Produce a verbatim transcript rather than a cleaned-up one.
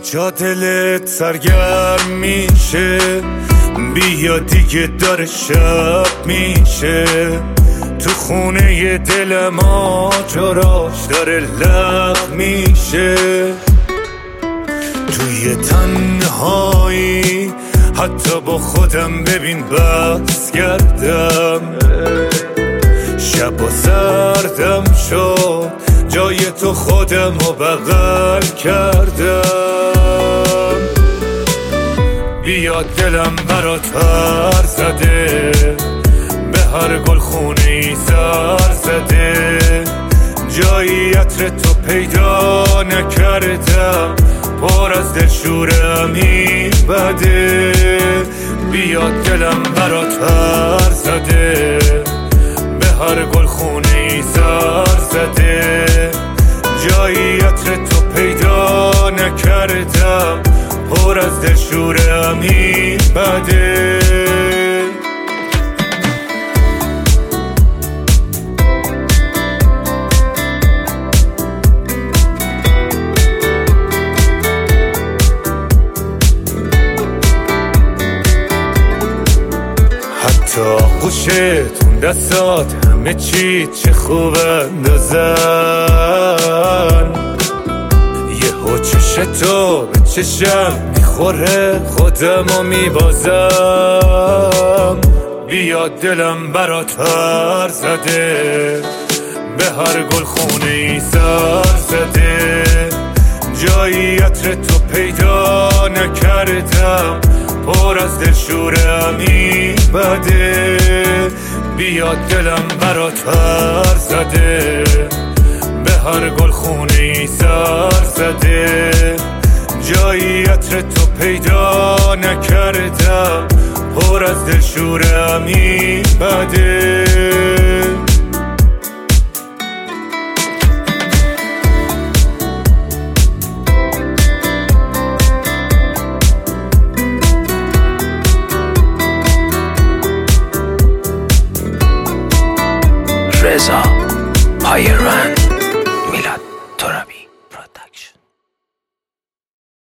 جا دلت سرگرم میشه، بیا دیگه داره شب میشه. تو خونه دل ما جراش داره لغ میشه. توی تنهایی حتی با خودم ببین بس کردم. شب و سردم شد، جای تو خودم رو بغل کردم. بیا دلم برات هر زده، به هر گل خونه‌ای سر زده. جایی عطر تو پیدا نکردم، پر از دلشورمی بده. بیا دلم برات هر زده، به هر گل خونه‌ای سر زده. جایی عطر تو پیدا نکردم، پر از دلشورمی بده. تا گوشتون دستات همه چی چه خوب اندازن. یه ها چشتو به چشم میخوره، خودمو میبازم. بیا دلم برات هر زده، به هر گل خونه‌ای سر زده. جایی عطر تو پیدا نکردم، پر از دلشورمی بده. بیا دلم برات هر زده، به هر گل خونه‌ای سر زده. جایی عطر تو پیدا نکردم، پر از دلشورمی بده.